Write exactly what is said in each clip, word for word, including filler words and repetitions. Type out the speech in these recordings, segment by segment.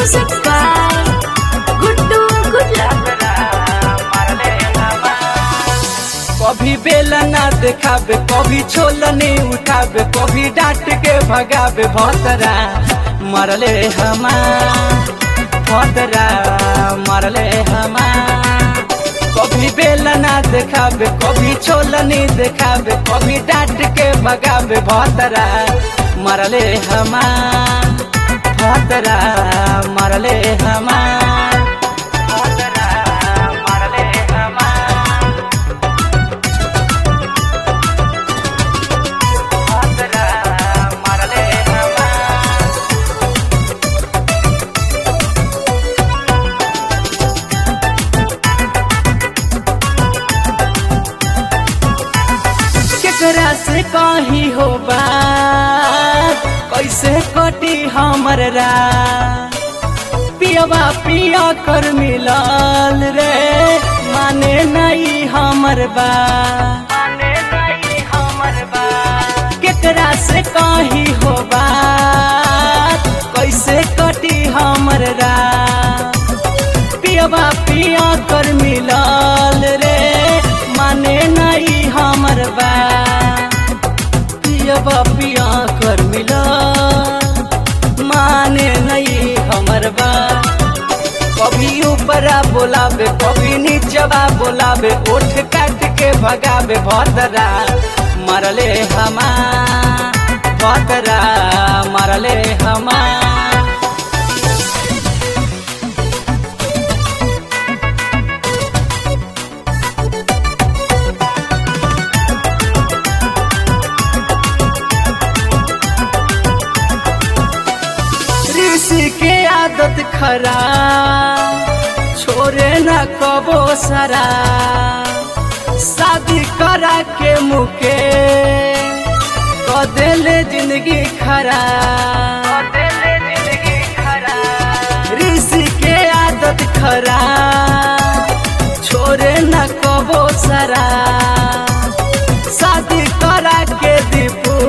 Music by Guddu Gujarat. कभी बेला ना देखाबे, कभी छोलनी उठाबे, कभी डांट के भगाबे। भतरा मरले हमार, भतरा मरले हमार। कभी बेला ना देखाबे, कभी छोलनी देखाबे, कभी डांट के भगाबे। भतरा मरले हमार, भतरा मरले हमार, भतरा मरले हमार, भतरा मरले हमार। केकरा से कही हो बात, कैसे कटी हमर रात। पियवा पिया कर मिलल रे, माने नहीं हमर बात, माने नहीं हमर बात। केकरा से कही हो बात, कैसे कटी हमर रात। पियवा पिया कर मिलल रे, माने नहीं हमर बात। पियवा पिया कर मिलल, माने नहीं हमर बात। कभी ऊपरा बोलाबे, कभी नीचवा बोलाबे, ओठ काट के भगाबे। भतरा मरले हमार, भतरा मरले हमार। ऋषि के आदत खराब, छोरे न कबो सरा। शादी करा के मुके कदेले जिंदगी खराब, ऋषि के आदत खराब, छोरे न कबो सरा। शादी करा के दीपू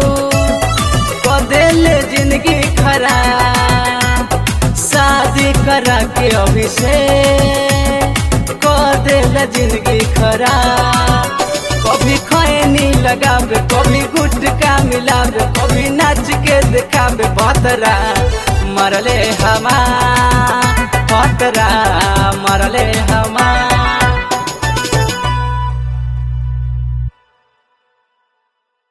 कदेले जिंदगी खराब। शादी करा के अभिषेक कदेले जिंदगी खराब। कभी खैनी लगाबे, कभी गुटका मिलाबे, कभी नाच के दिखाबे। भतरा मरले हमार, भतरा मरले हमार।